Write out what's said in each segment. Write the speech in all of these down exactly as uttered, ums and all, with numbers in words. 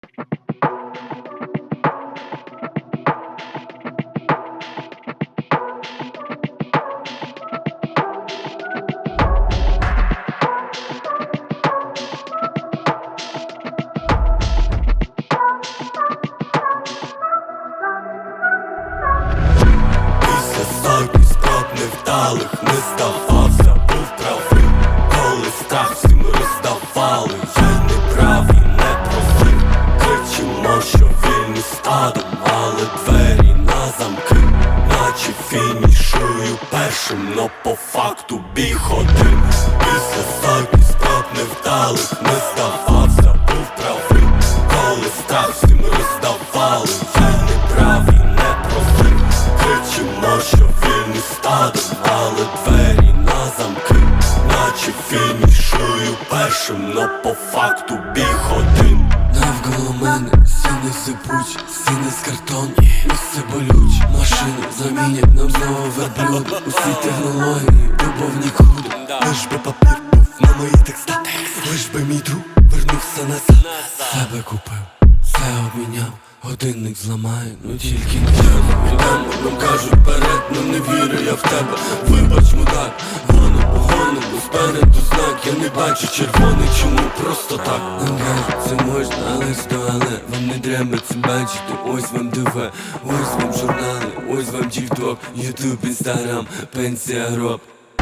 Після сотні спроб невдалих не здавався, був правий. Коли страх всім роздавали, я й не правий, не просив. Кричимо, що вільні стадом, але двері на замки. Наче фінішую першим, но по факту біг один. Після сотні спроб невдалих не здавався, був правий. Коли страх всім роздавали, я й не правий, не просив. Кричимо, що вільні стадом, але двері на замки. Наче фінішую першим, но по факту біг один. Навколо мене стіни сипучі, стіни з картону, місце болюче. Машини замінять нам знову верблюди. Усі технології, любов нікуди. Лиш би папір був на мої текста, лиш би мій друг вернувся назад. Себе купив, все обміняв, годинник зламає, ну тільки не час. Віддамо, нам кажуть вперед, ну не вірю я в тебе. Вибач, мудак, гону, гону, спереду знак. Я не бачу червоний, чому просто так. Нам кажуть, це можна, але що, але вам не треба це бачити. Ось вам ТВ, ось вам журнали, ось вам тікток, ютуб, інстаграм, пенсія, гроб.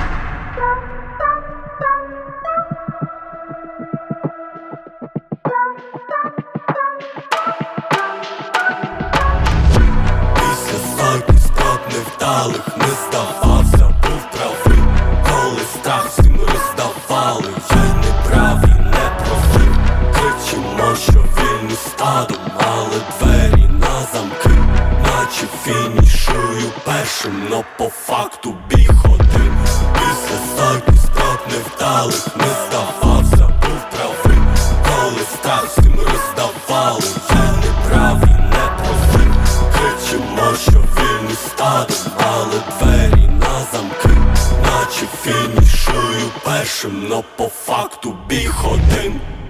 Після сотні спроб невдалих не здавався, був правий. Коли страх всім роздавали, я й не правий, не просив. Кричимо, що вільні стадом, але двері на замки. Наче фінішую першим, но по факту біг один. Після сотні спроб невдалих не здавався, був правий. Коли страх всім роздавали, я й не правий, не просив. Кричимо, що вільні стадом, але двері на замки. Наче фінішую першим, но по факту біг один.